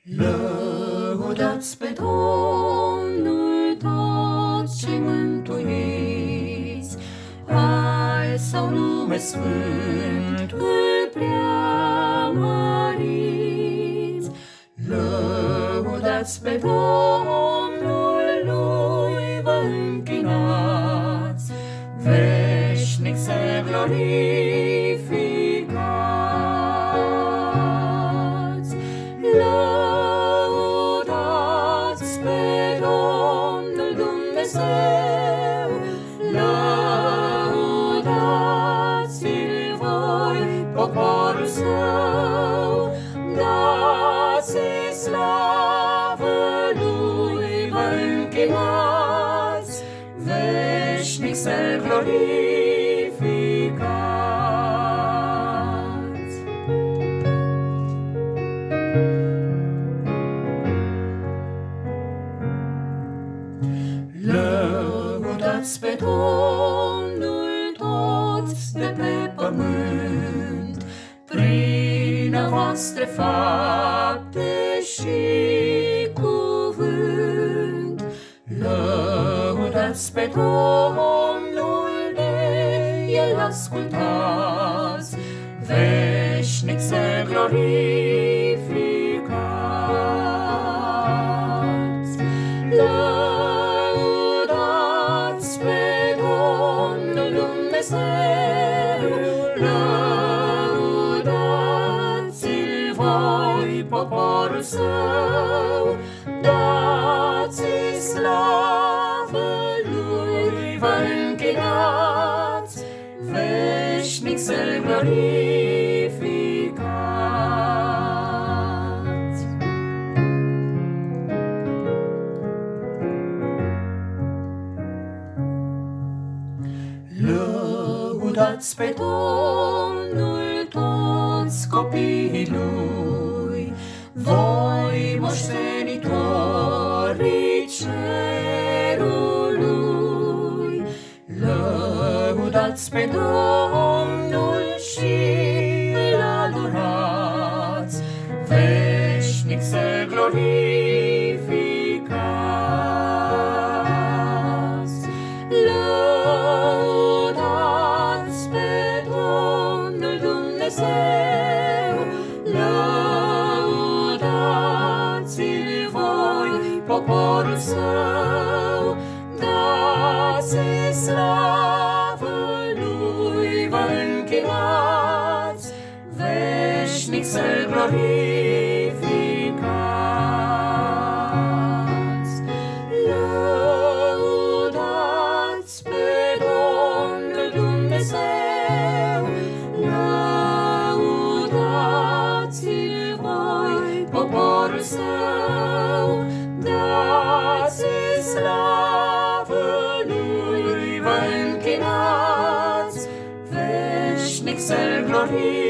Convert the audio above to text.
Lăudați pe Domnul toți cei mântuiți, al sau nume sfânt îl preamăriți. Lăudați pe Domnul, lui vă închinați, veșnic să glorificați. Lăudați pe Domnul Dumnezeu, lăudați-l voi, poporul său, dați-i slavă lui, vă închinați, veșnic să-l glorificați. Lăudați pe Domnul toți de pe pământ, prin a voastre fapte și cuvânt. Lăudați pe Domnul, de El ascultați, veșnic să glorificați. Lăudați pe Domnul Dumnezeu, lăudați-l voi, poporul său, dați-i slavă lui, vă închinați, veșnic să-l glorificați. Lăudați pe Domnul toți copiii lui, voi moștenitorii cerului. Lăudați pe Domnul și îl adorați, veșnic să glorificați. Lăudați pe Domnul Dumnezeu, lăudați-l voi, poporul său, dați-i slavă lui, vă închinați, veșnic să-l glorificați. Lăudați pe Domnul Dumnezeu, lăudați-l voi, poporul său, dați-i slavă lui, vă închinați, veșnic să-l glorificați.